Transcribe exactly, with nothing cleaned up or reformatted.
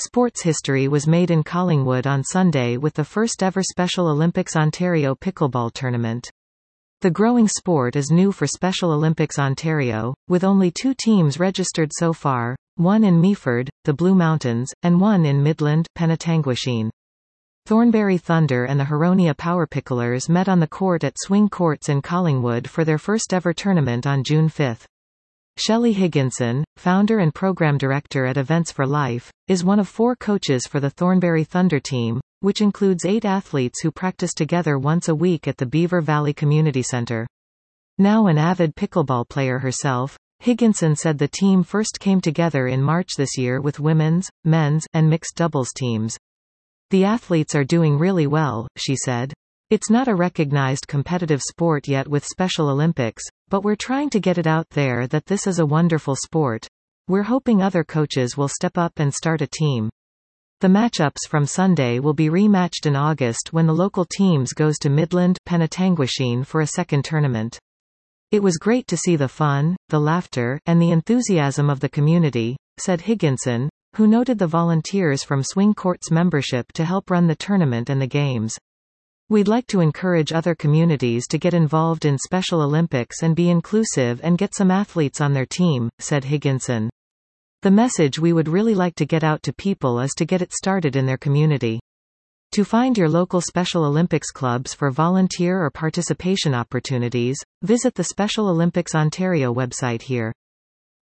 Sports history was made in Collingwood on Sunday with the first ever Special Olympics Ontario pickleball tournament. The growing sport is new for Special Olympics Ontario, with only two teams registered so far, one in Meaford, the Blue Mountains, and one in Midland, Penetanguishene. Thornbury Thunder and the Huronia Power Picklers met on the court at Swing Courts in Collingwood for their first ever tournament on June fifth. Shelley Higginson, founder and program director at Events for Life, is one of four coaches for the Thornbury Thunder team, which includes eight athletes who practice together once a week at the Beaver Valley Community Center. Now an avid pickleball player herself, Higginson said the team first came together in March this year with women's, men's, and mixed doubles teams. The athletes are doing really well, she said. It's not a recognized competitive sport yet with Special Olympics, but we're trying to get it out there that this is a wonderful sport. We're hoping other coaches will step up and start a team. The matchups from Sunday will be rematched in August when the local teams goes to Midland, Penetanguishene for a second tournament. It was great to see the fun, the laughter, and the enthusiasm of the community, said Higginson, who noted the volunteers from Swing Courts membership to help run the tournament and the games. We'd like to encourage other communities to get involved in Special Olympics and be inclusive and get some athletes on their team, said Higginson. The message we would really like to get out to people is to get it started in their community. To find your local Special Olympics clubs for volunteer or participation opportunities, visit the Special Olympics Ontario website here.